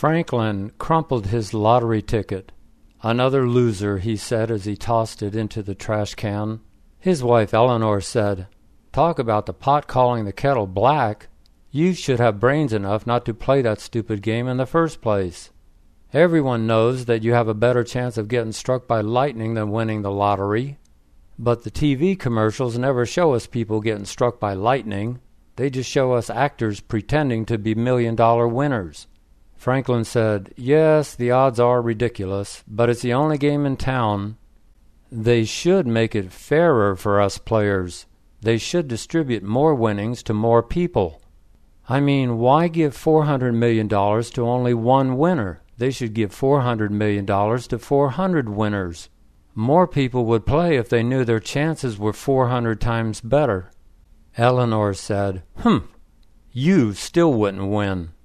Franklin crumpled his lottery ticket. "Another loser," he said as he tossed it into the trash can. His wife Eleanor said, "Talk about the pot calling the kettle black. You should have brains enough not to play that stupid game in the first place. Everyone knows that you have a better chance of getting struck by lightning than winning the lottery. But the TV commercials never show us people getting struck by lightning. They just show us actors pretending to be million-dollar winners." Franklin said, "Yes, the odds are ridiculous, but it's the only game in town. They should make it fairer for us players. They should distribute more winnings to more people. I mean, why give $400 million to only one winner? They should give $400 million to 400 winners. More people would play if they knew their chances were 400 times better." Eleanor said, "You still wouldn't win."